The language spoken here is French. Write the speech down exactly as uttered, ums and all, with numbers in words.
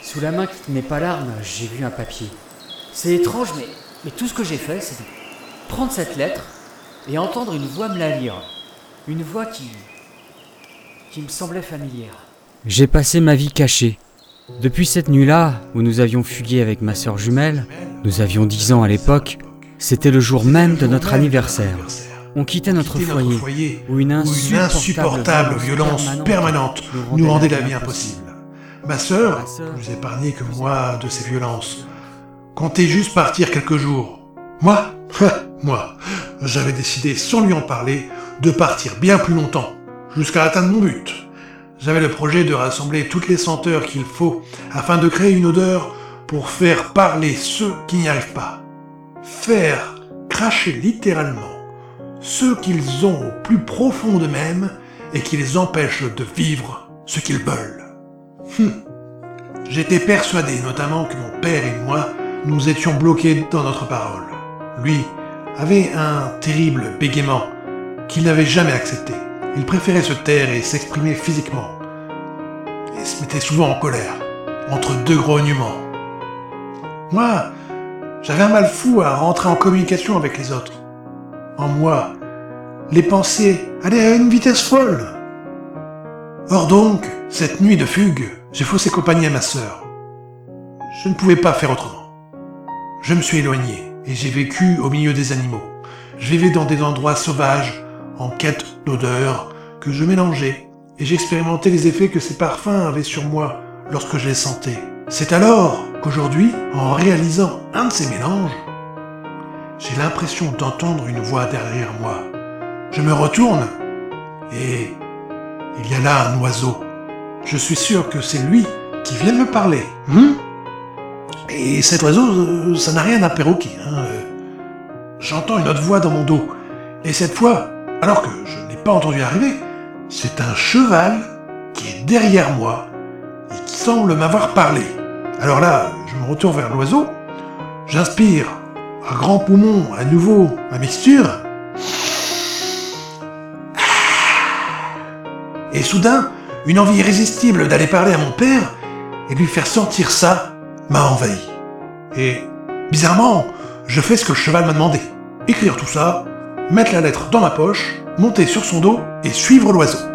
Sous la main qui tenait pas l'arme, j'ai vu un papier. C'est étrange, mais, mais tout ce que j'ai fait, c'est de prendre cette lettre et entendre une voix me la lire. Une voix qui... qui me semblait familière. J'ai passé ma vie cachée. Depuis cette nuit-là, où nous avions fugué avec ma sœur jumelle, nous avions dix ans à l'époque, c'était le jour même de notre anniversaire. On quittait notre foyer, où une insupportable violence permanente nous rendait la vie impossible. Ma sœur, plus épargnée que moi de ces violences, comptait juste partir quelques jours. Moi, moi, j'avais décidé, sans lui en parler, de partir bien plus longtemps, jusqu'à atteindre mon but. J'avais le projet de rassembler toutes les senteurs qu'il faut afin de créer une odeur pour faire parler ceux qui n'y arrivent pas. Faire cracher littéralement ceux qu'ils ont au plus profond d'eux-mêmes et qui les empêchent de vivre ce qu'ils veulent. Hum. J'étais persuadé notamment que mon père et moi, nous étions bloqués dans notre parole. Lui avait un terrible bégaiement qu'il n'avait jamais accepté. Il préférait se taire et s'exprimer physiquement. Et se mettait souvent en colère, entre deux grognements. Moi, j'avais un mal fou à rentrer en communication avec les autres. En moi, les pensées allaient à une vitesse folle. Or donc, cette nuit de fugue, j'ai faussé compagnie à ma sœur. Je ne pouvais pas faire autrement. Je me suis éloigné et j'ai vécu au milieu des animaux. Je vivais dans des endroits sauvages, en quête d'odeurs que je mélangeais, et j'expérimentais les effets que ces parfums avaient sur moi lorsque je les sentais. C'est alors qu'aujourd'hui, en réalisant un de ces mélanges, j'ai l'impression d'entendre une voix derrière moi. Je me retourne, et il y a là un oiseau. Je suis sûr que c'est lui qui vient de me parler. Hum et cet oiseau, ça n'a rien d'un perroquet. Hein. J'entends une autre voix dans mon dos, et cette fois, alors que je ne l'ai pas entendu arriver, c'est un cheval qui est derrière moi et qui semble m'avoir parlé. Alors là, je me retourne vers l'oiseau, j'inspire à grands poumons à nouveau ma mixture, et soudain, une envie irrésistible d'aller parler à mon père et lui faire sentir ça m'a envahi. Et bizarrement, je fais ce que le cheval m'a demandé. Écrire tout ça, mettre la lettre dans ma poche, monter sur son dos et suivre l'oiseau.